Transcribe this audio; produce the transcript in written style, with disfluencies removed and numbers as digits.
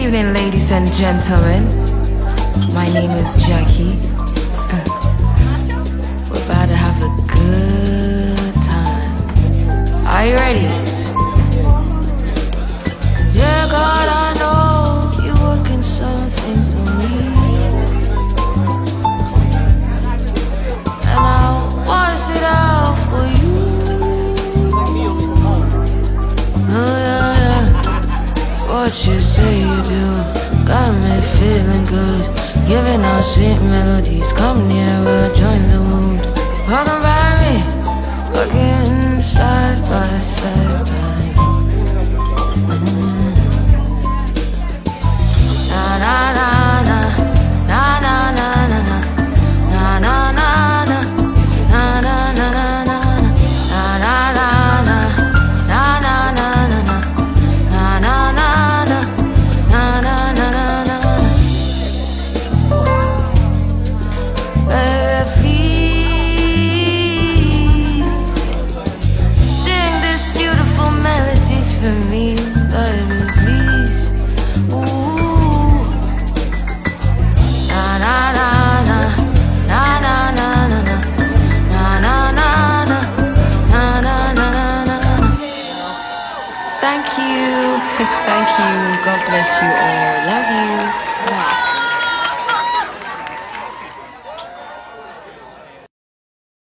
evening, ladies and gentlemen. My name is Jackie. We're about to have a good time. Are you ready? Yeah, God, I know you're working something for me, and I want it out for you. Oh yeah, yeah. What you say you do got me feeling good. Giving out sweet melodies. Come nearer, join the mood. Walking by me, walking side by side by na na na na na na na na na na na na na na na na. Thank you. God bless you all. Love you.